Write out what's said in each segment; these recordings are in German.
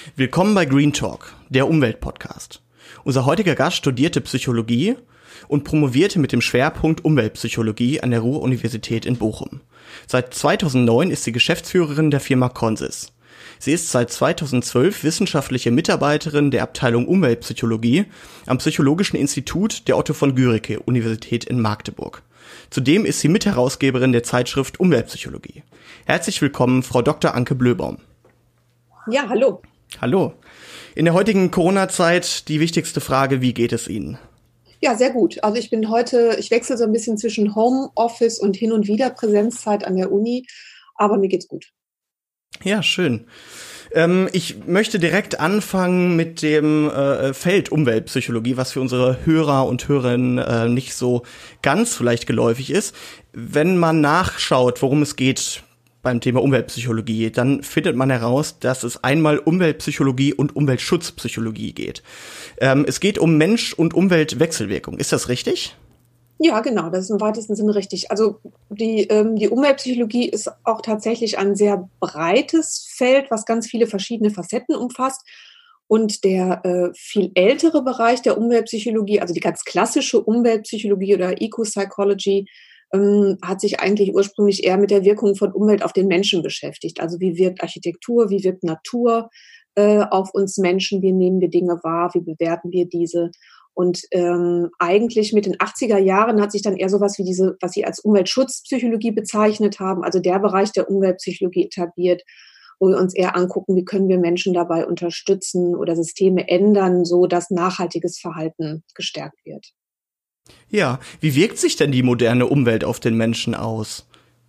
Willkommen bei Green Talk, der Umweltpodcast. Unser heutiger Gast studierte Psychologie und promovierte mit dem Schwerpunkt Umweltpsychologie an der Ruhr-Universität in Bochum. Seit 2009 ist sie Geschäftsführerin der Firma Consys. Sie ist seit 2012 wissenschaftliche Mitarbeiterin der Abteilung Umweltpsychologie am Psychologischen Institut der Otto von Guericke Universität in Magdeburg. Zudem ist sie Mitherausgeberin der Zeitschrift Umweltpsychologie. Herzlich willkommen, Frau Dr. Anke Blöbaum. Ja, hallo. Hallo. In der heutigen Corona-Zeit die wichtigste Frage, wie geht es Ihnen? Ja, sehr gut. Also ich wechsle so ein bisschen zwischen Homeoffice und hin und wieder Präsenzzeit an der Uni, aber mir geht's gut. Ja, schön. Ich möchte direkt anfangen mit dem Feld Umweltpsychologie, was für unsere Hörer und Hörerinnen nicht so ganz vielleicht geläufig ist. Wenn man nachschaut, worum es geht beim Thema Umweltpsychologie, dann findet man heraus, dass es einmal Umweltpsychologie und Umweltschutzpsychologie geht. Es geht um Mensch- und Umweltwechselwirkung. Ist das richtig? Ja, genau, das ist im weitesten Sinne richtig. Also die Umweltpsychologie ist auch tatsächlich ein sehr breites Feld, was ganz viele verschiedene Facetten umfasst. Und der viel ältere Bereich der Umweltpsychologie, also die ganz klassische Umweltpsychologie oder Eco-Psychology, hat sich eigentlich ursprünglich eher mit der Wirkung von Umwelt auf den Menschen beschäftigt. Also wie wirkt Architektur, wie wirkt Natur auf uns Menschen, wie nehmen wir Dinge wahr, wie bewerten wir diese. Und eigentlich mit den 80er Jahren hat sich dann eher sowas wie was Sie als Umweltschutzpsychologie bezeichnet haben, also der Bereich der Umweltpsychologie etabliert, wo wir uns eher angucken, wie können wir Menschen dabei unterstützen oder Systeme ändern, so dass nachhaltiges Verhalten gestärkt wird. Ja, wie wirkt sich denn die moderne Umwelt auf den Menschen aus?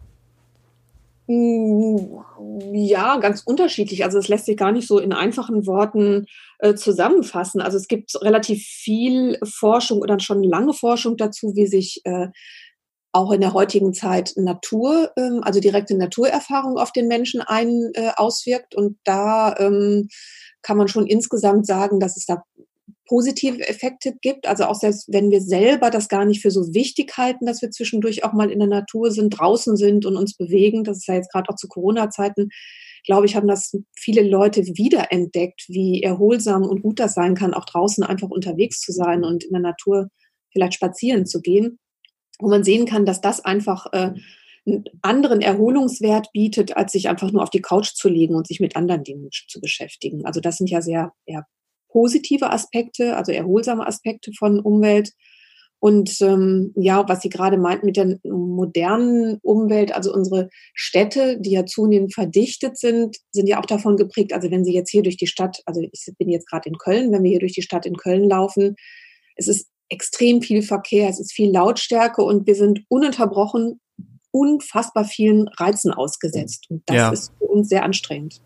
Ja, ganz unterschiedlich. Also es lässt sich gar nicht so in einfachen Worten zusammenfassen. Also es gibt relativ viel Forschung oder schon lange Forschung dazu, wie sich auch in der heutigen Zeit Natur, also direkte Naturerfahrung auf den Menschen auswirkt. Und da kann man schon insgesamt sagen, dass es da positive Effekte gibt. Also auch selbst wenn wir selber das gar nicht für so wichtig halten, dass wir zwischendurch auch mal in der Natur sind, draußen sind und uns bewegen. Das ist ja jetzt gerade auch zu Corona-Zeiten, glaube ich, haben das viele Leute wiederentdeckt, wie erholsam und gut das sein kann, auch draußen einfach unterwegs zu sein und in der Natur vielleicht spazieren zu gehen. Wo man sehen kann, dass das einfach einen anderen Erholungswert bietet, als sich einfach nur auf die Couch zu legen und sich mit anderen Dingen zu beschäftigen. Also das sind ja sehr positive Aspekte, also erholsame Aspekte von Umwelt. Und was Sie gerade meinten mit der modernen Umwelt, also unsere Städte, die ja zunehmend verdichtet sind ja auch davon geprägt. Also wenn Sie jetzt hier durch die Stadt, also ich bin jetzt gerade in Köln, wenn wir hier durch die Stadt in Köln laufen, es ist extrem viel Verkehr, es ist viel Lautstärke und wir sind ununterbrochen unfassbar vielen Reizen ausgesetzt. Und das ist für uns sehr anstrengend.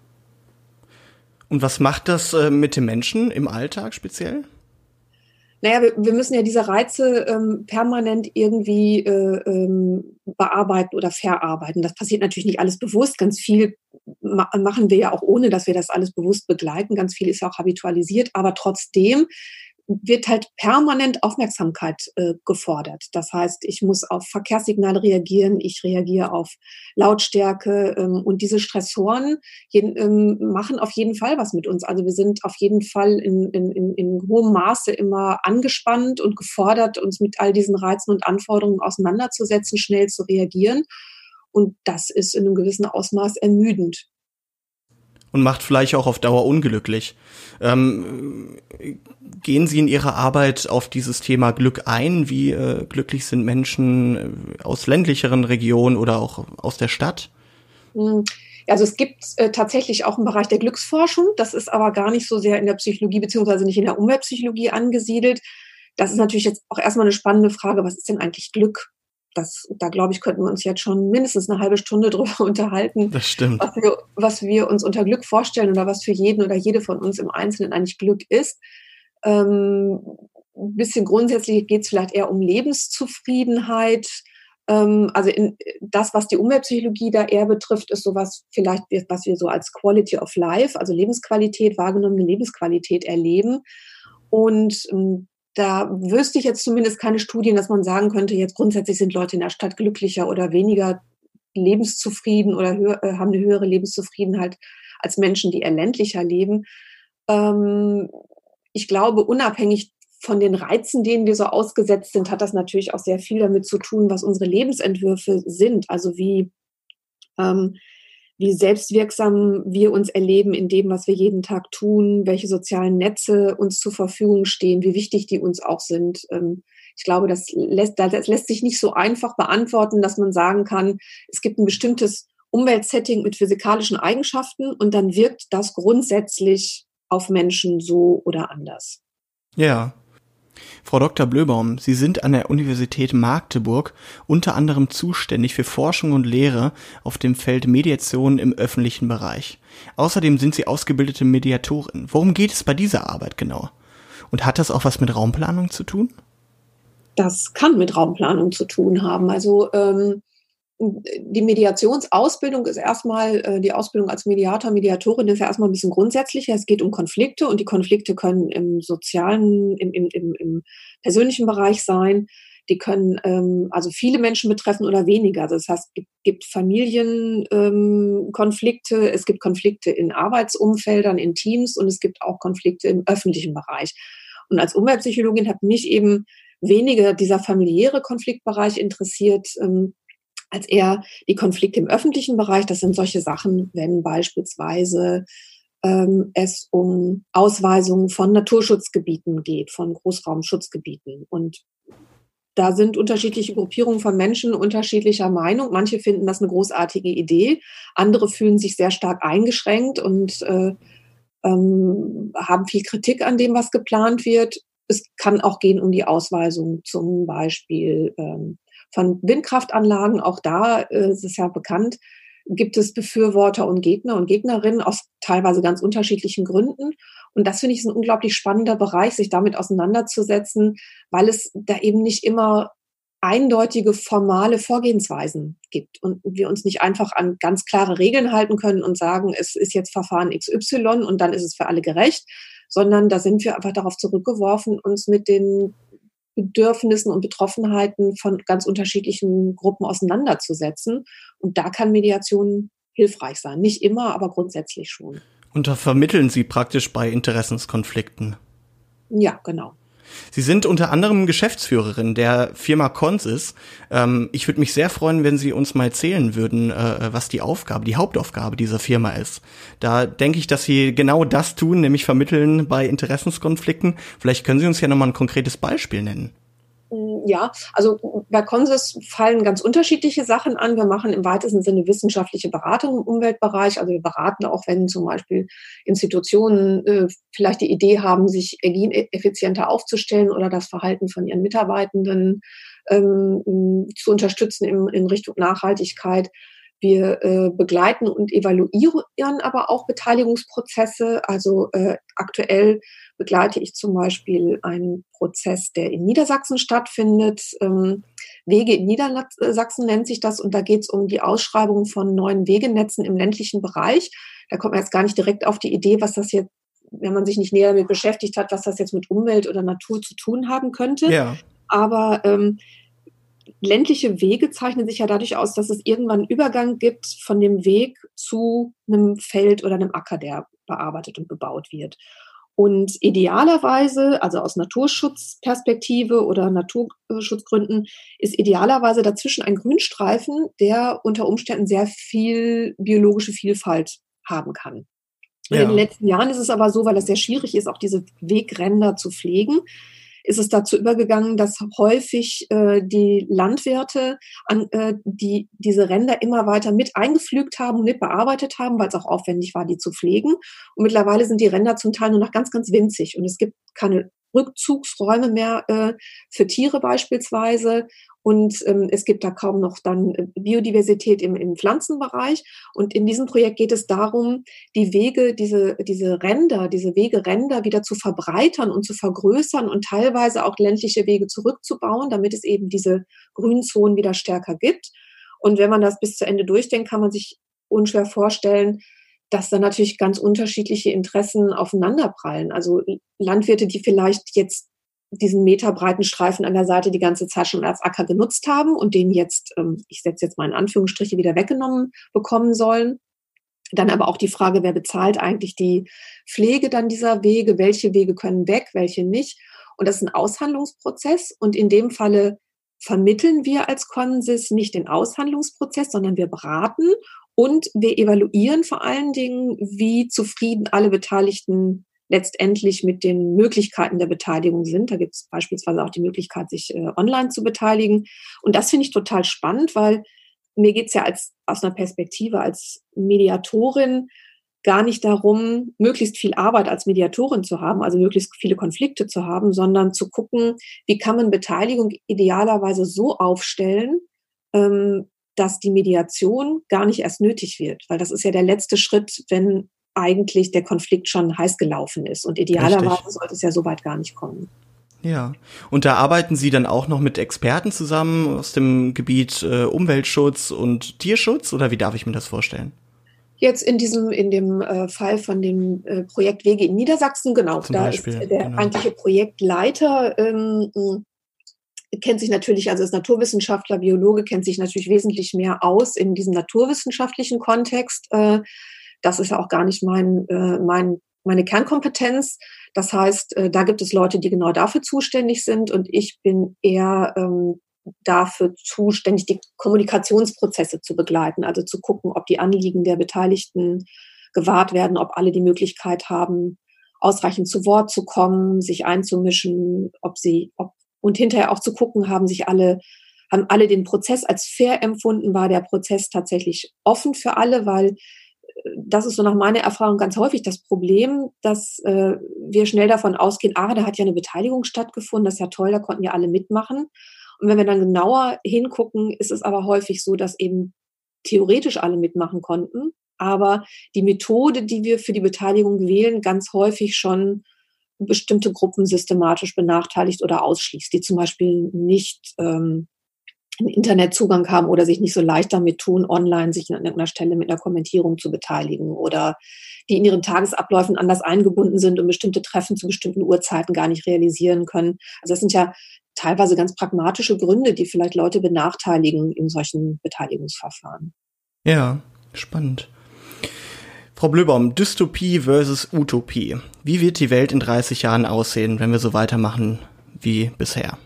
Und was macht das mit dem Menschen im Alltag speziell? Naja, wir müssen ja diese Reize permanent irgendwie bearbeiten oder verarbeiten. Das passiert natürlich nicht alles bewusst. Ganz viel machen wir ja auch ohne, dass wir das alles bewusst begleiten. Ganz viel ist auch habitualisiert. Aber trotzdem wird halt permanent Aufmerksamkeit gefordert. Das heißt, ich muss auf Verkehrssignale reagieren, ich reagiere auf Lautstärke und diese Stressoren machen auf jeden Fall was mit uns. Also wir sind auf jeden Fall in hohem Maße immer angespannt und gefordert, uns mit all diesen Reizen und Anforderungen auseinanderzusetzen, schnell zu reagieren. Und das ist in einem gewissen Ausmaß ermüdend. Und macht vielleicht auch auf Dauer unglücklich. Gehen Sie in Ihrer Arbeit auf dieses Thema Glück ein? Wie glücklich sind Menschen aus ländlicheren Regionen oder auch aus der Stadt? Also es gibt tatsächlich auch einen Bereich der Glücksforschung. Das ist aber gar nicht so sehr in der Psychologie beziehungsweise nicht in der Umweltpsychologie angesiedelt. Das ist natürlich jetzt auch erstmal eine spannende Frage. Was ist denn eigentlich Glück? Da glaube ich, könnten wir uns jetzt schon mindestens eine halbe Stunde drüber unterhalten. Das stimmt. Was wir uns unter Glück vorstellen oder was für jeden oder jede von uns im Einzelnen eigentlich Glück ist. Ein bisschen grundsätzlich geht es vielleicht eher um Lebenszufriedenheit. Also das, was die Umweltpsychologie da eher betrifft, ist sowas vielleicht, was wir so als Quality of Life, also Lebensqualität, wahrgenommene Lebensqualität erleben. Und da wüsste ich jetzt zumindest keine Studien, dass man sagen könnte, jetzt grundsätzlich sind Leute in der Stadt glücklicher oder weniger lebenszufrieden oder haben eine höhere Lebenszufriedenheit als Menschen, die eher ländlicher leben. Ich glaube, unabhängig von den Reizen, denen wir so ausgesetzt sind, hat das natürlich auch sehr viel damit zu tun, was unsere Lebensentwürfe sind. Also wie selbstwirksam wir uns erleben in dem, was wir jeden Tag tun, welche sozialen Netze uns zur Verfügung stehen, wie wichtig die uns auch sind. Ich glaube, das lässt sich nicht so einfach beantworten, dass man sagen kann, es gibt ein bestimmtes Umweltsetting mit physikalischen Eigenschaften und dann wirkt das grundsätzlich auf Menschen so oder anders. Ja. Frau Dr. Blöbaum, Sie sind an der Universität Magdeburg unter anderem zuständig für Forschung und Lehre auf dem Feld Mediation im öffentlichen Bereich. Außerdem sind Sie ausgebildete Mediatorin. Worum geht es bei dieser Arbeit genau? Und hat das auch was mit Raumplanung zu tun? Das kann mit Raumplanung zu tun haben. Also die Mediationsausbildung ist erstmal, die Ausbildung als Mediator, Mediatorin ist ja erstmal ein bisschen grundsätzlicher. Es geht um Konflikte und die Konflikte können im sozialen, im persönlichen Bereich sein. Die können also viele Menschen betreffen oder weniger. Also das heißt, es gibt Familienkonflikte, es gibt Konflikte in Arbeitsumfeldern, in Teams und es gibt auch Konflikte im öffentlichen Bereich. Und als Umweltpsychologin hat mich eben weniger dieser familiäre Konfliktbereich interessiert, als eher die Konflikte im öffentlichen Bereich. Das sind solche Sachen, wenn beispielsweise es um Ausweisungen von Naturschutzgebieten geht, von Großraumschutzgebieten. Und da sind unterschiedliche Gruppierungen von Menschen unterschiedlicher Meinung. Manche finden das eine großartige Idee, andere fühlen sich sehr stark eingeschränkt und haben viel Kritik an dem, was geplant wird. Es kann auch gehen um die Ausweisung zum Beispiel von Windkraftanlagen. Auch da ist es ja bekannt, gibt es Befürworter und Gegner und Gegnerinnen aus teilweise ganz unterschiedlichen Gründen. Und das finde ich ist ein unglaublich spannender Bereich, sich damit auseinanderzusetzen, weil es da eben nicht immer eindeutige formale Vorgehensweisen gibt und wir uns nicht einfach an ganz klare Regeln halten können und sagen, es ist jetzt Verfahren XY und dann ist es für alle gerecht, sondern da sind wir einfach darauf zurückgeworfen, uns mit den Bedürfnissen und Betroffenheiten von ganz unterschiedlichen Gruppen auseinanderzusetzen. Und da kann Mediation hilfreich sein. Nicht immer, aber grundsätzlich schon. Und da vermitteln Sie praktisch bei Interessenskonflikten. Ja, genau. Sie sind unter anderem Geschäftsführerin der Firma Consys. Ich würde mich sehr freuen, wenn Sie uns mal erzählen würden, was die Hauptaufgabe dieser Firma ist. Da denke ich, dass Sie genau das tun, nämlich vermitteln bei Interessenskonflikten. Vielleicht können Sie uns ja nochmal ein konkretes Beispiel nennen. Ja, also bei Consys fallen ganz unterschiedliche Sachen an. Wir machen im weitesten Sinne wissenschaftliche Beratung im Umweltbereich. Also wir beraten auch, wenn zum Beispiel Institutionen vielleicht die Idee haben, sich energieeffizienter aufzustellen oder das Verhalten von ihren Mitarbeitenden zu unterstützen in Richtung Nachhaltigkeit. Wir begleiten und evaluieren aber auch Beteiligungsprozesse. Also aktuell begleite ich zum Beispiel einen Prozess, der in Niedersachsen stattfindet. Wege in Niedersachsen nennt sich das. Und da geht es um die Ausschreibung von neuen Wegenetzen im ländlichen Bereich. Da kommt man jetzt gar nicht direkt auf die Idee, was das jetzt, wenn man sich nicht näher damit beschäftigt hat, was das jetzt mit Umwelt oder Natur zu tun haben könnte. Ja. Aber ländliche Wege zeichnen sich ja dadurch aus, dass es irgendwann einen Übergang gibt von dem Weg zu einem Feld oder einem Acker, der bearbeitet und bebaut wird. Und idealerweise, also aus Naturschutzperspektive oder Naturschutzgründen, ist idealerweise dazwischen ein Grünstreifen, der unter Umständen sehr viel biologische Vielfalt haben kann. Ja. In den letzten Jahren ist es aber so, weil es sehr schwierig ist, auch diese Wegränder zu pflegen, ist es dazu übergegangen, dass häufig die Landwirte diese Ränder immer weiter mit eingepflügt haben und mit bearbeitet haben, weil es auch aufwendig war, die zu pflegen. Und mittlerweile sind die Ränder zum Teil nur noch ganz, ganz winzig. Und es gibt keine Rückzugsräume mehr für Tiere beispielsweise. Und es gibt da kaum noch dann Biodiversität im Pflanzenbereich. Und in diesem Projekt geht es darum, die Wege, diese Wegeränder wieder zu verbreitern und zu vergrößern und teilweise auch ländliche Wege zurückzubauen, damit es eben diese Grünzonen wieder stärker gibt. Und wenn man das bis zu Ende durchdenkt, kann man sich unschwer vorstellen, dass da natürlich ganz unterschiedliche Interessen aufeinanderprallen. Also Landwirte, die vielleicht jetzt diesen meterbreiten Streifen an der Seite die ganze Zeit schon als Acker genutzt haben und den jetzt, ich setze jetzt mal in Anführungsstriche, wieder weggenommen bekommen sollen. Dann aber auch die Frage, wer bezahlt eigentlich die Pflege dann dieser Wege? Welche Wege können weg, welche nicht? Und das ist ein Aushandlungsprozess. Und in dem Falle vermitteln wir als Consys nicht den Aushandlungsprozess, sondern wir beraten und wir evaluieren vor allen Dingen, wie zufrieden alle Beteiligten letztendlich mit den Möglichkeiten der Beteiligung sind. Da gibt es beispielsweise auch die Möglichkeit, sich online zu beteiligen. Und das finde ich total spannend, weil mir geht es ja aus einer Perspektive als Mediatorin gar nicht darum, möglichst viel Arbeit als Mediatorin zu haben, also möglichst viele Konflikte zu haben, sondern zu gucken, wie kann man Beteiligung idealerweise so aufstellen, dass die Mediation gar nicht erst nötig wird. Weil das ist ja der letzte Schritt, wenn eigentlich der Konflikt schon heiß gelaufen ist. Und idealerweise sollte es ja so weit gar nicht kommen. Ja, und da arbeiten Sie dann auch noch mit Experten zusammen aus dem Gebiet Umweltschutz und Tierschutz, oder wie darf ich mir das vorstellen? Jetzt in dem Fall von dem Projekt Wege in Niedersachsen, genau, Zum da Beispiel, ist der eigentliche Projektleiter, kennt sich natürlich, also ist Naturwissenschaftler, Biologe, kennt sich natürlich wesentlich mehr aus in diesem naturwissenschaftlichen Kontext. Das ist ja auch gar nicht meine Kernkompetenz. Das heißt, da gibt es Leute, die genau dafür zuständig sind, und ich bin eher dafür zuständig, die Kommunikationsprozesse zu begleiten, also zu gucken, ob die Anliegen der Beteiligten gewahrt werden, ob alle die Möglichkeit haben, ausreichend zu Wort zu kommen, sich einzumischen, und hinterher auch zu gucken, haben alle den Prozess als fair empfunden, war der Prozess tatsächlich offen für alle, weil das ist so nach meiner Erfahrung ganz häufig das Problem, dass wir schnell davon ausgehen, da hat ja eine Beteiligung stattgefunden, das ist ja toll, da konnten ja alle mitmachen. Und wenn wir dann genauer hingucken, ist es aber häufig so, dass eben theoretisch alle mitmachen konnten, aber die Methode, die wir für die Beteiligung wählen, ganz häufig schon bestimmte Gruppen systematisch benachteiligt oder ausschließt, die zum Beispiel nicht einen Internetzugang haben oder sich nicht so leicht damit tun, online sich an irgendeiner Stelle mit einer Kommentierung zu beteiligen, oder die in ihren Tagesabläufen anders eingebunden sind und bestimmte Treffen zu bestimmten Uhrzeiten gar nicht realisieren können. Also das sind ja teilweise ganz pragmatische Gründe, die vielleicht Leute benachteiligen in solchen Beteiligungsverfahren. Ja, spannend. Frau Blöbaum, Dystopie versus Utopie. Wie wird die Welt in 30 Jahren aussehen, wenn wir so weitermachen wie bisher?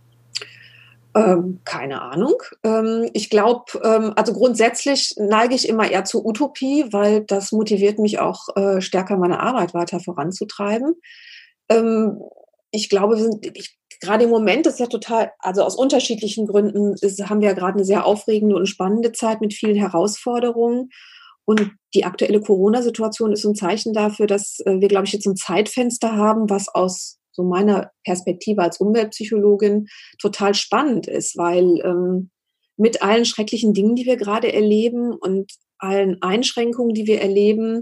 Keine Ahnung. Ich glaube, also grundsätzlich neige ich immer eher zur Utopie, weil das motiviert mich auch stärker, meine Arbeit weiter voranzutreiben. Ich glaube, gerade im Moment ist ja total, also aus unterschiedlichen Gründen haben wir ja gerade eine sehr aufregende und spannende Zeit mit vielen Herausforderungen. Und die aktuelle Corona-Situation ist ein Zeichen dafür, dass wir, glaube ich, jetzt ein Zeitfenster haben, was aus so meiner Perspektive als Umweltpsychologin total spannend ist, weil mit allen schrecklichen Dingen, die wir gerade erleben und allen Einschränkungen, die wir erleben,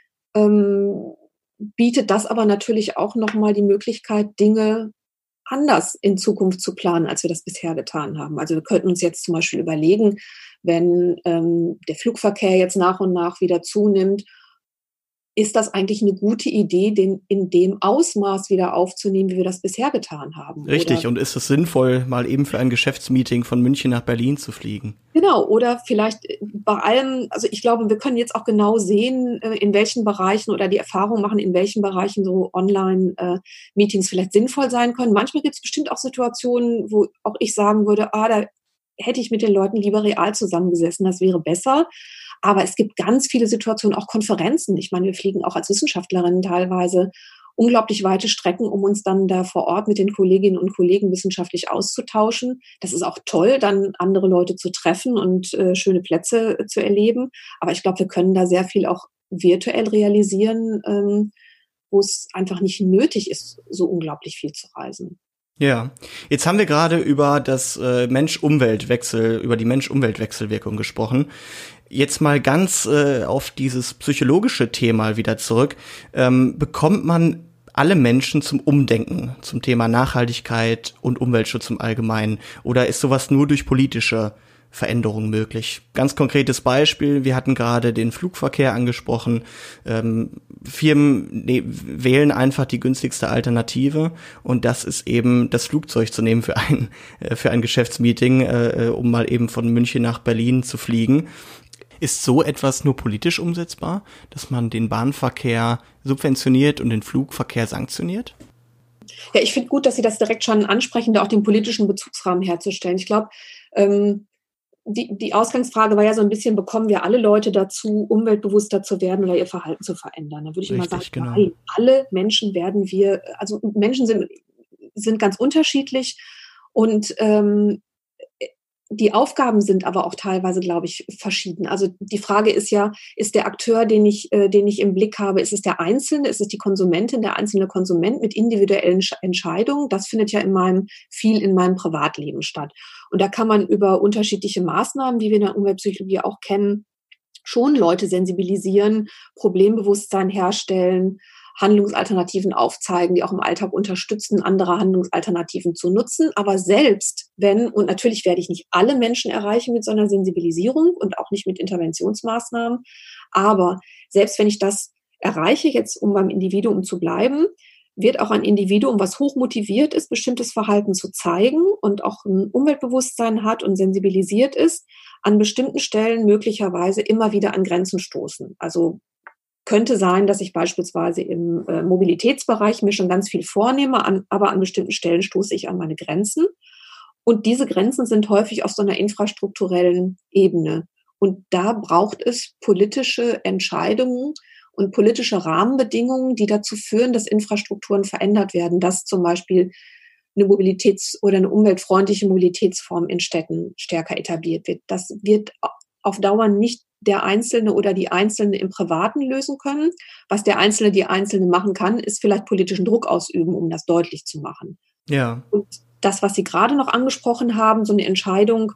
bietet das aber natürlich auch nochmal die Möglichkeit, Dinge anders in Zukunft zu planen, als wir das bisher getan haben. Also wir könnten uns jetzt zum Beispiel überlegen, wenn der Flugverkehr jetzt nach und nach wieder zunimmt, ist das eigentlich eine gute Idee, den in dem Ausmaß wieder aufzunehmen, wie wir das bisher getan haben? Richtig, oder, und ist es sinnvoll, mal eben für ein Geschäftsmeeting von München nach Berlin zu fliegen? Genau, oder vielleicht bei allem, also ich glaube, wir können jetzt auch genau sehen, in welchen Bereichen, oder die Erfahrung machen, in welchen Bereichen so Online-Meetings vielleicht sinnvoll sein können. Manchmal gibt es bestimmt auch Situationen, wo auch ich sagen würde, da hätte ich mit den Leuten lieber real zusammengesessen, das wäre besser. Aber es gibt ganz viele Situationen, auch Konferenzen. Ich meine, wir fliegen auch als Wissenschaftlerinnen teilweise unglaublich weite Strecken, um uns dann da vor Ort mit den Kolleginnen und Kollegen wissenschaftlich auszutauschen. Das ist auch toll, dann andere Leute zu treffen und schöne Plätze zu erleben. Aber ich glaube, wir können da sehr viel auch virtuell realisieren, wo es einfach nicht nötig ist, so unglaublich viel zu reisen. Ja, jetzt haben wir gerade über das über die Mensch-Umwelt-Wechselwirkung gesprochen. Jetzt mal ganz auf dieses psychologische Thema wieder zurück. Bekommt man alle Menschen zum Umdenken zum Thema Nachhaltigkeit und Umweltschutz im Allgemeinen? Oder ist sowas nur durch politische Veränderungen möglich? Ganz konkretes Beispiel, wir hatten gerade den Flugverkehr angesprochen. Firmen wählen einfach die günstigste Alternative, und das ist eben das Flugzeug zu nehmen für ein Geschäftsmeeting, um mal eben von München nach Berlin zu fliegen. Ist so etwas nur politisch umsetzbar, dass man den Bahnverkehr subventioniert und den Flugverkehr sanktioniert? Ja, ich finde gut, dass Sie das direkt schon ansprechen, da auch den politischen Bezugsrahmen herzustellen. Ich glaube, die Ausgangsfrage war ja so ein bisschen, bekommen wir alle Leute dazu, umweltbewusster zu werden oder ihr Verhalten zu verändern? Da würde ich immer sagen, Genau. nein, alle Menschen also Menschen sind ganz unterschiedlich und die Aufgaben sind aber auch teilweise, glaube ich, verschieden. Also die Frage ist ja, ist der Akteur, den ich im Blick habe, ist es der Einzelne, ist es die Konsumentin, der einzelne Konsument mit individuellen Entscheidungen? Das findet ja viel in meinem Privatleben statt. Und da kann man über unterschiedliche Maßnahmen, die wir in der Umweltpsychologie auch kennen, schon Leute sensibilisieren, Problembewusstsein herstellen, Handlungsalternativen aufzeigen, die auch im Alltag unterstützen, andere Handlungsalternativen zu nutzen. Aber selbst wenn, und natürlich werde ich nicht alle Menschen erreichen mit so einer Sensibilisierung und auch nicht mit Interventionsmaßnahmen, aber selbst wenn ich das erreiche, jetzt um beim Individuum zu bleiben, wird auch ein Individuum, was hochmotiviert ist, bestimmtes Verhalten zu zeigen und auch ein Umweltbewusstsein hat und sensibilisiert ist, an bestimmten Stellen möglicherweise immer wieder an Grenzen stoßen. Also könnte sein, dass ich beispielsweise im Mobilitätsbereich mir schon ganz viel vornehme, aber an bestimmten Stellen stoße ich an meine Grenzen. Und diese Grenzen sind häufig auf so einer infrastrukturellen Ebene. Und da braucht es politische Entscheidungen und politische Rahmenbedingungen, die dazu führen, dass Infrastrukturen verändert werden, dass zum Beispiel eine oder eine umweltfreundliche Mobilitätsform in Städten stärker etabliert wird. Das wird auf Dauer nicht der Einzelne oder die Einzelne im Privaten lösen können. Was der Einzelne, die Einzelne machen kann, ist vielleicht politischen Druck ausüben, um das deutlich zu machen. Ja. Und das, was Sie gerade noch angesprochen haben, so eine Entscheidung,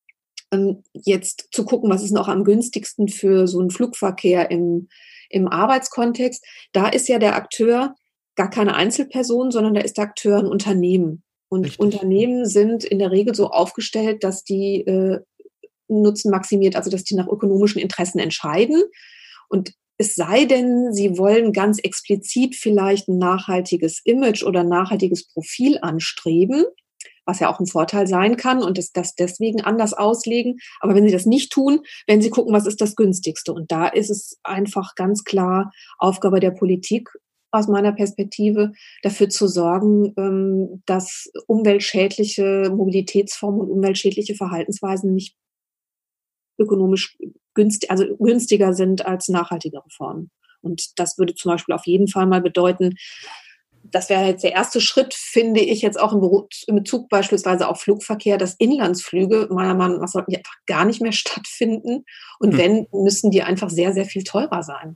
jetzt zu gucken, was ist noch am günstigsten für so einen Flugverkehr im Arbeitskontext, da ist ja der Akteur gar keine Einzelperson, sondern da ist der Akteur ein Unternehmen. Und Richtig. Unternehmen sind in der Regel so aufgestellt, dass die Nutzen maximiert, also dass die nach ökonomischen Interessen entscheiden. Und es sei denn, sie wollen ganz explizit vielleicht ein nachhaltiges Image oder ein nachhaltiges Profil anstreben, was ja auch ein Vorteil sein kann und das deswegen anders auslegen. Aber wenn sie das nicht tun, wenn sie gucken, was ist das günstigste? Und da ist es einfach ganz klar Aufgabe der Politik, aus meiner Perspektive, dafür zu sorgen, dass umweltschädliche Mobilitätsformen und umweltschädliche Verhaltensweisen nicht ökonomisch günstiger sind als nachhaltigere Formen. Und das würde zum Beispiel auf jeden Fall mal bedeuten, das wäre jetzt der erste Schritt, finde ich, jetzt auch in Bezug beispielsweise auf Flugverkehr, dass Inlandsflüge meiner Meinung nach sollten die einfach gar nicht mehr stattfinden. Und wenn, müssen die einfach sehr, sehr viel teurer sein.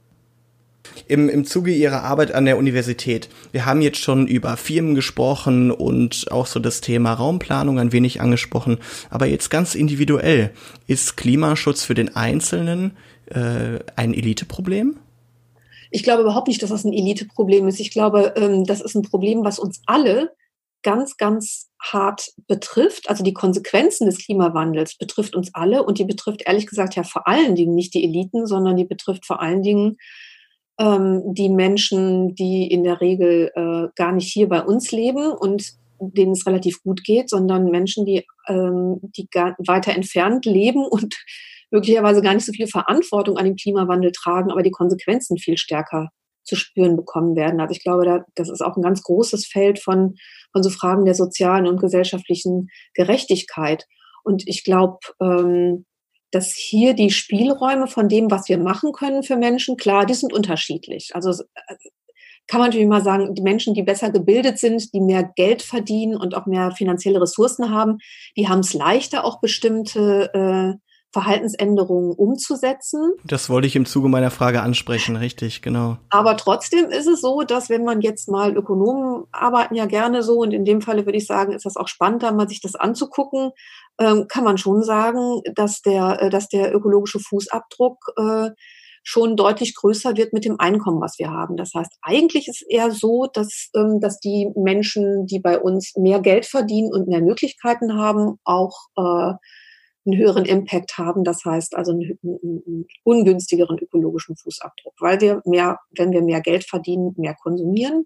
Im Zuge Ihrer Arbeit an der Universität, wir haben jetzt schon über Firmen gesprochen und auch so das Thema Raumplanung ein wenig angesprochen, aber jetzt ganz individuell, ist Klimaschutz für den Einzelnen ein Eliteproblem? Ich glaube überhaupt nicht, dass das ein Eliteproblem ist. Ich glaube, das ist ein Problem, was uns alle ganz, ganz hart betrifft. Also die Konsequenzen des Klimawandels betrifft uns alle und die betrifft ehrlich gesagt ja vor allen Dingen nicht die Eliten, sondern die betrifft vor allen Dingen die Menschen, die in der Regel gar nicht hier bei uns leben und denen es relativ gut geht, sondern Menschen, die weiter entfernt leben und möglicherweise gar nicht so viel Verantwortung an dem Klimawandel tragen, aber die Konsequenzen viel stärker zu spüren bekommen werden. Also ich glaube, das ist auch ein ganz großes Feld von so Fragen der sozialen und gesellschaftlichen Gerechtigkeit. Und ich glaube, dass hier die Spielräume von dem, was wir machen können für Menschen, klar, die sind unterschiedlich. Also kann man natürlich mal sagen, die Menschen, die besser gebildet sind, die mehr Geld verdienen und auch mehr finanzielle Ressourcen haben, die haben es leichter, auch bestimmte Verhaltensänderungen umzusetzen. Das wollte ich im Zuge meiner Frage ansprechen, richtig, genau. Aber trotzdem ist es so, dass wenn man jetzt mal, Ökonomen arbeiten ja gerne so und in dem Falle würde ich sagen, ist das auch spannend, da mal sich das anzugucken, kann man schon sagen, dass der ökologische Fußabdruck schon deutlich größer wird mit dem Einkommen, was wir haben. Das heißt, eigentlich ist es eher so, dass die Menschen, die bei uns mehr Geld verdienen und mehr Möglichkeiten haben, auch einen höheren Impact haben. Das heißt also einen ungünstigeren ökologischen Fußabdruck, weil wenn wir mehr Geld verdienen, mehr konsumieren,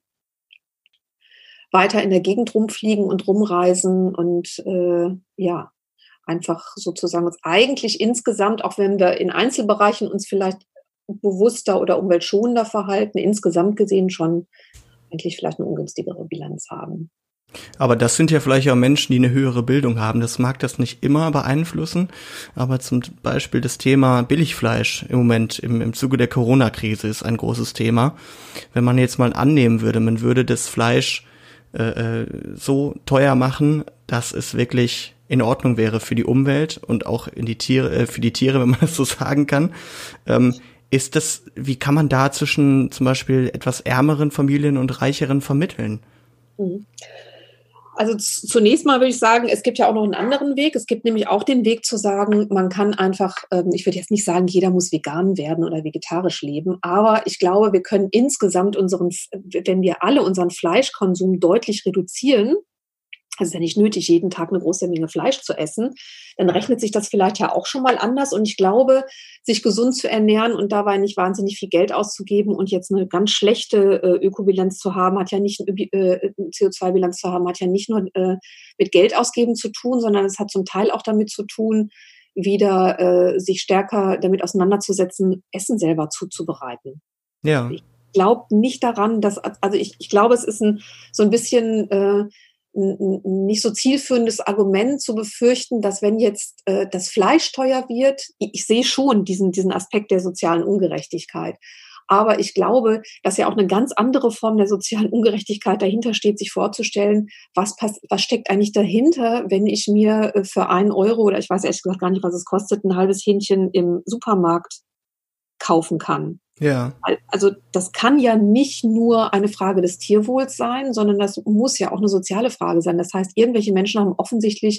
weiter in der Gegend rumfliegen und rumreisen und einfach sozusagen uns eigentlich insgesamt, auch wenn wir in Einzelbereichen uns vielleicht bewusster oder umweltschonender verhalten, insgesamt gesehen schon eigentlich vielleicht eine ungünstigere Bilanz haben. Aber das sind ja vielleicht auch Menschen, die eine höhere Bildung haben. Das mag das nicht immer beeinflussen, aber zum Beispiel das Thema Billigfleisch im Moment im Zuge der Corona-Krise ist ein großes Thema. Wenn man jetzt mal annehmen würde, man würde das Fleisch so teuer machen, dass es wirklich in Ordnung wäre für die Umwelt und auch für die Tiere, wenn man das so sagen kann. Wie kann man da zwischen zum Beispiel etwas ärmeren Familien und reicheren vermitteln? Also zunächst mal würde ich sagen, es gibt ja auch noch einen anderen Weg. Es gibt nämlich auch den Weg zu sagen, man kann einfach, ich würde jetzt nicht sagen, jeder muss vegan werden oder vegetarisch leben, aber ich glaube, wir können insgesamt wenn wir alle unseren Fleischkonsum deutlich reduzieren, also es ist ja nicht nötig, jeden Tag eine große Menge Fleisch zu essen, dann rechnet sich das vielleicht ja auch schon mal anders. Und ich glaube, sich gesund zu ernähren und dabei nicht wahnsinnig viel Geld auszugeben und jetzt eine ganz schlechte Ökobilanz zu haben, hat ja nicht CO2-Bilanz zu haben, hat ja nicht nur mit Geld ausgeben zu tun, sondern es hat zum Teil auch damit zu tun, wieder sich stärker damit auseinanderzusetzen, Essen selber zuzubereiten. Ja. Ich glaube nicht daran, ich glaube, es ist so ein bisschen nicht so zielführendes Argument zu befürchten, dass wenn jetzt das Fleisch teuer wird, ich sehe schon diesen Aspekt der sozialen Ungerechtigkeit. Aber ich glaube, dass ja auch eine ganz andere Form der sozialen Ungerechtigkeit dahinter steht, sich vorzustellen, was steckt eigentlich dahinter, wenn ich mir für 1 Euro oder ich weiß ehrlich gesagt gar nicht, was es kostet, ein halbes Hähnchen im Supermarkt kaufen kann. Ja. Also das kann ja nicht nur eine Frage des Tierwohls sein, sondern das muss ja auch eine soziale Frage sein. Das heißt, irgendwelche Menschen haben offensichtlich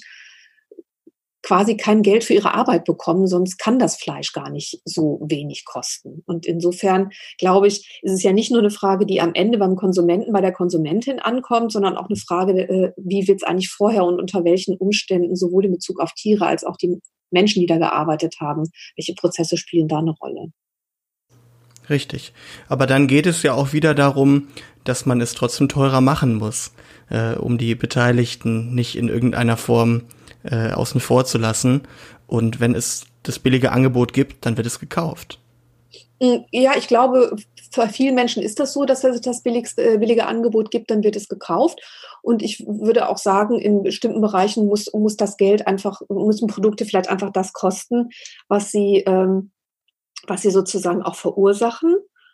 quasi kein Geld für ihre Arbeit bekommen, sonst kann das Fleisch gar nicht so wenig kosten. Und insofern, glaube ich, ist es ja nicht nur eine Frage, die am Ende beim Konsumenten, bei der Konsumentin ankommt, sondern auch eine Frage, wie wird es eigentlich vorher und unter welchen Umständen, sowohl in Bezug auf Tiere als auch die Menschen, die da gearbeitet haben, welche Prozesse spielen da eine Rolle? Richtig. Aber dann geht es ja auch wieder darum, dass man es trotzdem teurer machen muss, um die Beteiligten nicht in irgendeiner Form außen vor zu lassen. Und wenn es das billige Angebot gibt, dann wird es gekauft. Ja, ich glaube, für viele Menschen ist das so, dass es das billige Angebot gibt, dann wird es gekauft. Und ich würde auch sagen, in bestimmten Bereichen muss das Geld müssen Produkte vielleicht einfach das kosten, was sie sozusagen auch verursachen.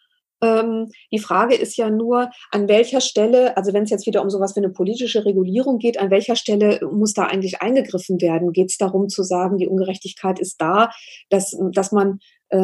Die Frage ist ja nur, an welcher Stelle, also wenn es jetzt wieder um sowas wie eine politische Regulierung geht, an welcher Stelle muss da eigentlich eingegriffen werden? Geht es darum zu sagen, die Ungerechtigkeit ist da, dass man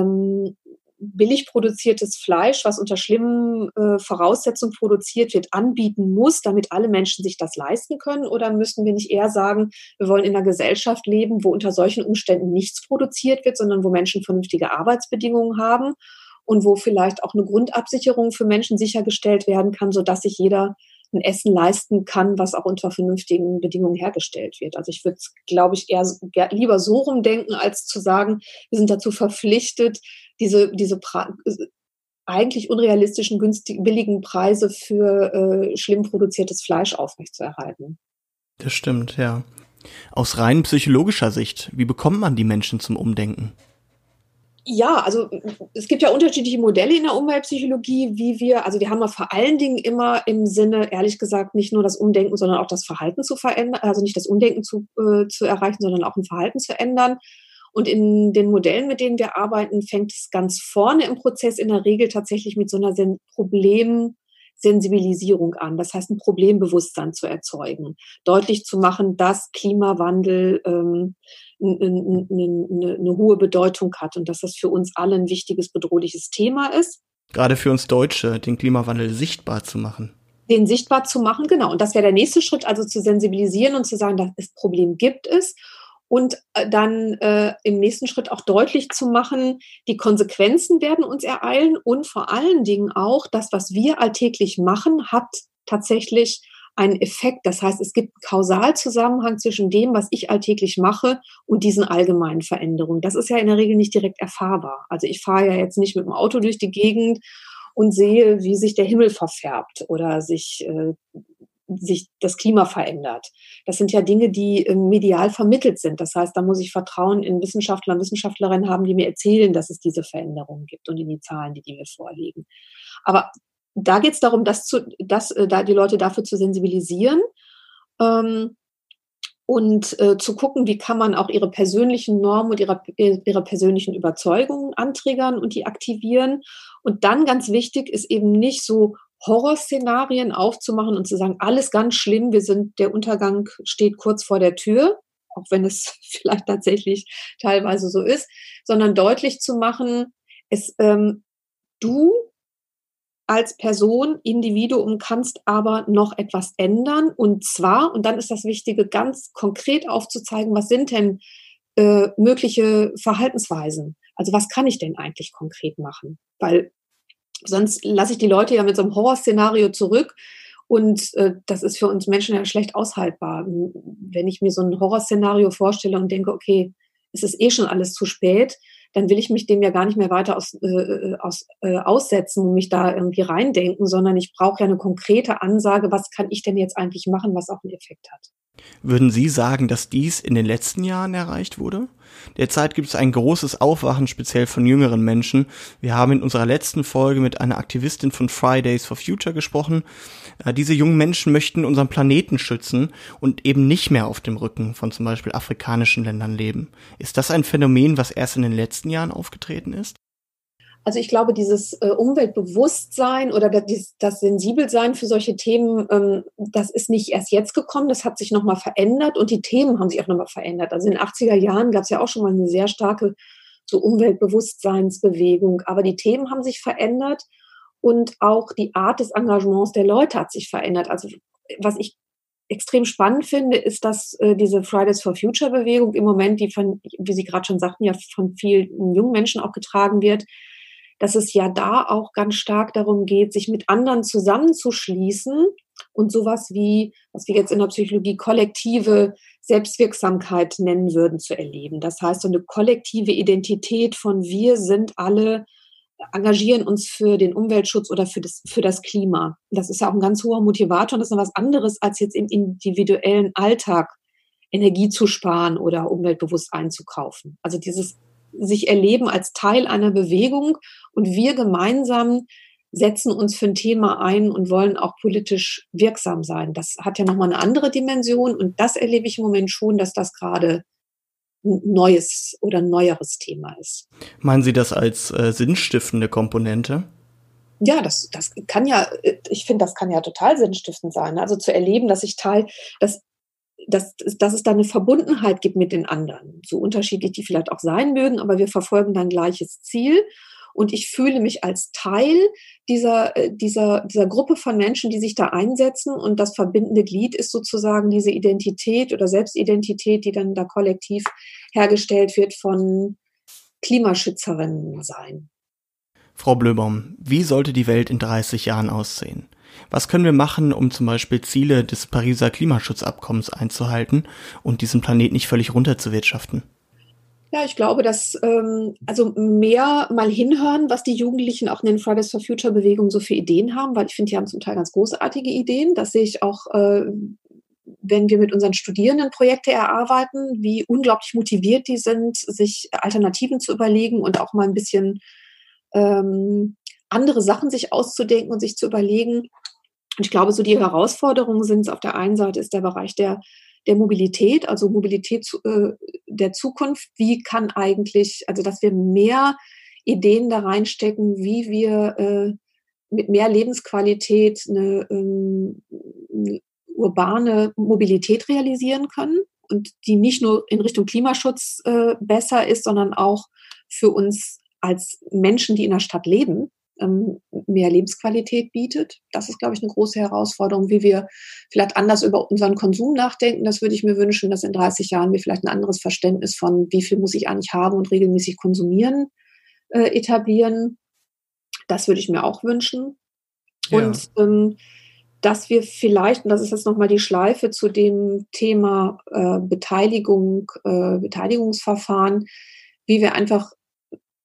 billig produziertes Fleisch, was unter schlimmen Voraussetzungen produziert wird, anbieten muss, damit alle Menschen sich das leisten können? Oder müssen wir nicht eher sagen, wir wollen in einer Gesellschaft leben, wo unter solchen Umständen nichts produziert wird, sondern wo Menschen vernünftige Arbeitsbedingungen haben und wo vielleicht auch eine Grundabsicherung für Menschen sichergestellt werden kann, sodass sich jeder ein Essen leisten kann, was auch unter vernünftigen Bedingungen hergestellt wird. Also ich würde es, glaube ich, eher lieber so rumdenken, als zu sagen, wir sind dazu verpflichtet, diese eigentlich unrealistischen, billigen Preise für schlimm produziertes Fleisch aufrechtzuerhalten. Das stimmt, ja. Aus rein psychologischer Sicht, wie bekommt man die Menschen zum Umdenken? Ja, also es gibt ja unterschiedliche Modelle in der Umweltpsychologie, wir haben ja vor allen Dingen immer im Sinne, ehrlich gesagt, nicht nur das Umdenken, sondern auch das Verhalten zu verändern, also nicht das Umdenken zu erreichen, sondern auch ein Verhalten zu ändern. Und in den Modellen, mit denen wir arbeiten, fängt es ganz vorne im Prozess in der Regel tatsächlich mit so einer Problemsensibilisierung an. Das heißt, ein Problembewusstsein zu erzeugen, deutlich zu machen, dass Klimawandel eine hohe Bedeutung hat und dass das für uns alle ein wichtiges, bedrohliches Thema ist. Gerade für uns Deutsche, den Klimawandel sichtbar zu machen. Den sichtbar zu machen, genau. Und das wäre der nächste Schritt, also zu sensibilisieren und zu sagen, das Problem gibt es. Und dann im nächsten Schritt auch deutlich zu machen, die Konsequenzen werden uns ereilen und vor allen Dingen auch das, was wir alltäglich machen, hat tatsächlich einen Effekt. Das heißt, es gibt einen Kausalzusammenhang zwischen dem, was ich alltäglich mache und diesen allgemeinen Veränderungen. Das ist ja in der Regel nicht direkt erfahrbar. Also ich fahre ja jetzt nicht mit dem Auto durch die Gegend und sehe, wie sich der Himmel verfärbt oder sich sich das Klima verändert. Das sind ja Dinge, die medial vermittelt sind. Das heißt, da muss ich Vertrauen in Wissenschaftler und Wissenschaftlerinnen haben, die mir erzählen, dass es diese Veränderungen gibt und in die Zahlen, die mir vorliegen. Aber da geht es darum, da die Leute dafür zu sensibilisieren, und zu gucken, wie kann man auch ihre persönlichen Normen und ihre persönlichen Überzeugungen antriggern und die aktivieren. Und dann ganz wichtig ist eben nicht so Horrorszenarien aufzumachen und zu sagen, alles ganz schlimm, der Untergang steht kurz vor der Tür, auch wenn es vielleicht tatsächlich teilweise so ist, sondern deutlich zu machen, du als Person, Individuum kannst aber noch etwas ändern. Und zwar, und dann ist das Wichtige, ganz konkret aufzuzeigen, was sind denn mögliche Verhaltensweisen? Also was kann ich denn eigentlich konkret machen? Weil sonst lasse ich die Leute ja mit so einem Horrorszenario zurück. Und das ist für uns Menschen ja schlecht aushaltbar. Wenn ich mir so ein Horrorszenario vorstelle und denke, okay, es ist eh schon alles zu spät, dann will ich mich dem ja gar nicht mehr weiter aussetzen und mich da irgendwie reindenken, sondern ich brauche ja eine konkrete Ansage, was kann ich denn jetzt eigentlich machen, was auch einen Effekt hat. Würden Sie sagen, dass dies in den letzten Jahren erreicht wurde? Derzeit gibt es ein großes Aufwachen, speziell von jüngeren Menschen. Wir haben in unserer letzten Folge mit einer Aktivistin von Fridays for Future gesprochen. Diese jungen Menschen möchten unseren Planeten schützen und eben nicht mehr auf dem Rücken von zum Beispiel afrikanischen Ländern leben. Ist das ein Phänomen, was erst in den letzten Jahren aufgetreten ist? Also ich glaube, dieses Umweltbewusstsein oder das Sensibelsein für solche Themen, das ist nicht erst jetzt gekommen, das hat sich nochmal verändert und die Themen haben sich auch nochmal verändert. Also in den 80er Jahren gab es ja auch schon mal eine sehr starke so Umweltbewusstseinsbewegung, aber die Themen haben sich verändert und auch die Art des Engagements der Leute hat sich verändert. Also was ich extrem spannend finde, ist, dass diese Fridays for Future Bewegung im Moment, die wie Sie gerade schon sagten, ja von vielen jungen Menschen auch getragen wird, dass es ja da auch ganz stark darum geht, sich mit anderen zusammenzuschließen und sowas wie, was wir jetzt in der Psychologie kollektive Selbstwirksamkeit nennen würden, zu erleben. Das heißt, so eine kollektive Identität von wir sind alle, engagieren uns für den Umweltschutz oder für das Klima. Das ist ja auch ein ganz hoher Motivator und das ist noch was anderes, als jetzt im individuellen Alltag Energie zu sparen oder umweltbewusst einzukaufen. Also dieses sich erleben als Teil einer Bewegung und wir gemeinsam setzen uns für ein Thema ein und wollen auch politisch wirksam sein. Das hat ja nochmal eine andere Dimension und das erlebe ich im Moment schon, dass das gerade ein neues oder ein neueres Thema ist. Meinen Sie das als sinnstiftende Komponente? Ja, das kann ja, ich finde, das kann ja total sinnstiftend sein. Also zu erleben, dass ich dass es da eine Verbundenheit gibt mit den anderen, so unterschiedlich die vielleicht auch sein mögen, aber wir verfolgen dann gleiches Ziel und ich fühle mich als Teil dieser Gruppe von Menschen, die sich da einsetzen und das verbindende Glied ist sozusagen diese Identität oder Selbstidentität, die dann da kollektiv hergestellt wird von Klimaschützerinnen sein. Frau Blöbaum, wie sollte die Welt in 30 Jahren aussehen? Was können wir machen, um zum Beispiel Ziele des Pariser Klimaschutzabkommens einzuhalten und diesen Planet nicht völlig runterzuwirtschaften? Ja, ich glaube, dass also mehr mal hinhören, was die Jugendlichen auch in den Fridays for Future Bewegungen so für Ideen haben, weil ich finde, die haben zum Teil ganz großartige Ideen. Das sehe ich auch, wenn wir mit unseren Studierenden Projekte erarbeiten, wie unglaublich motiviert die sind, sich Alternativen zu überlegen und auch mal ein bisschen andere Sachen sich auszudenken und sich zu überlegen. Und ich glaube, so die Herausforderungen sind auf der einen Seite ist der Bereich der Mobilität, also Mobilität der Zukunft. Wie kann eigentlich, also dass wir mehr Ideen da reinstecken, wie wir mit mehr Lebensqualität eine urbane Mobilität realisieren können und die nicht nur in Richtung Klimaschutz besser ist, sondern auch für uns als Menschen, die in der Stadt leben, mehr Lebensqualität bietet. Das ist, glaube ich, eine große Herausforderung, wie wir vielleicht anders über unseren Konsum nachdenken. Das würde ich mir wünschen, dass in 30 Jahren wir vielleicht ein anderes Verständnis von, wie viel muss ich eigentlich haben und regelmäßig konsumieren, etablieren. Das würde ich mir auch wünschen. Ja. Und dass wir vielleicht, und das ist jetzt nochmal die Schleife zu dem Thema Beteiligungsverfahren, wie wir einfach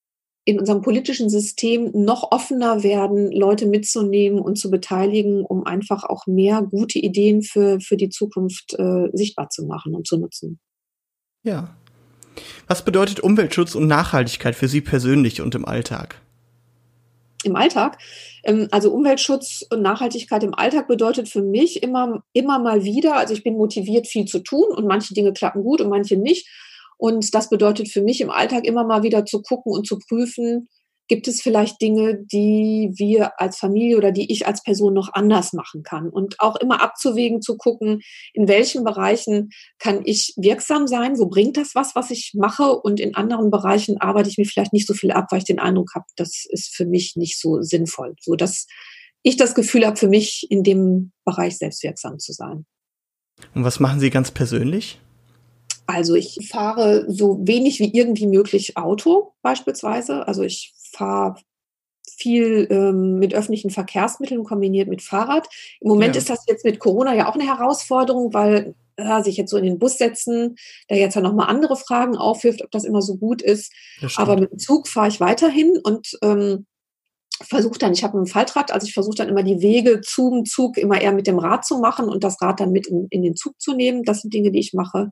in unserem politischen System noch offener werden, Leute mitzunehmen und zu beteiligen, um einfach auch mehr gute Ideen für die Zukunft sichtbar zu machen und zu nutzen. Ja. Was bedeutet Umweltschutz und Nachhaltigkeit für Sie persönlich und im Alltag? Im Alltag? Also Umweltschutz und Nachhaltigkeit im Alltag bedeutet für mich immer mal wieder, also ich bin motiviert, viel zu tun und manche Dinge klappen gut und manche nicht. Und das bedeutet für mich im Alltag immer mal wieder zu gucken und zu prüfen, gibt es vielleicht Dinge, die wir als Familie oder die ich als Person noch anders machen kann? Und auch immer abzuwägen, zu gucken, in welchen Bereichen kann ich wirksam sein? Wo bringt das was ich mache? Und in anderen Bereichen arbeite ich mir vielleicht nicht so viel ab, weil ich den Eindruck habe, das ist für mich nicht so sinnvoll. So dass ich das Gefühl habe, für mich in dem Bereich selbstwirksam zu sein. Und was machen Sie ganz persönlich? Also ich fahre so wenig wie irgendwie möglich Auto beispielsweise. Also ich fahre viel mit öffentlichen Verkehrsmitteln kombiniert mit Fahrrad. Im Moment ist das jetzt mit Corona ja auch eine Herausforderung, weil sich jetzt so in den Bus setzen, der jetzt ja nochmal andere Fragen aufwirft, ob das immer so gut ist. Aber mit dem Zug fahre ich weiterhin und versuche dann, ich habe ein Faltrad, also ich versuche dann immer die Wege zum Zug immer eher mit dem Rad zu machen und das Rad dann mit in den Zug zu nehmen. Das sind Dinge, die ich mache.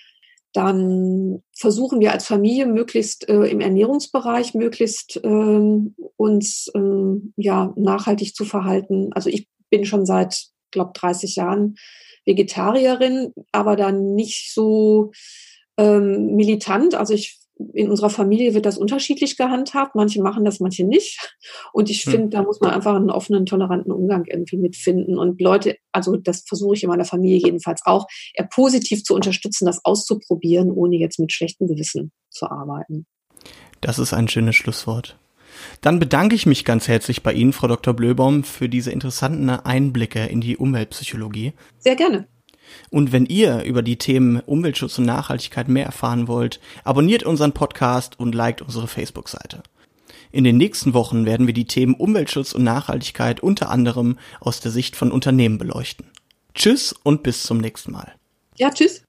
Dann versuchen wir als Familie möglichst im Ernährungsbereich möglichst uns nachhaltig zu verhalten. Also ich bin schon seit, glaube 30 Jahren Vegetarierin, aber dann nicht so militant. Also in unserer Familie wird das unterschiedlich gehandhabt. Manche machen das, manche nicht. Und ich finde, da muss man einfach einen offenen, toleranten Umgang irgendwie mitfinden. Und Leute, also das versuche ich in meiner Familie jedenfalls auch, eher positiv zu unterstützen, das auszuprobieren, ohne jetzt mit schlechtem Gewissen zu arbeiten. Das ist ein schönes Schlusswort. Dann bedanke ich mich ganz herzlich bei Ihnen, Frau Dr. Blöbaum, für diese interessanten Einblicke in die Umweltpsychologie. Sehr gerne. Und wenn ihr über die Themen Umweltschutz und Nachhaltigkeit mehr erfahren wollt, abonniert unseren Podcast und liked unsere Facebook-Seite. In den nächsten Wochen werden wir die Themen Umweltschutz und Nachhaltigkeit unter anderem aus der Sicht von Unternehmen beleuchten. Tschüss und bis zum nächsten Mal. Ja, tschüss.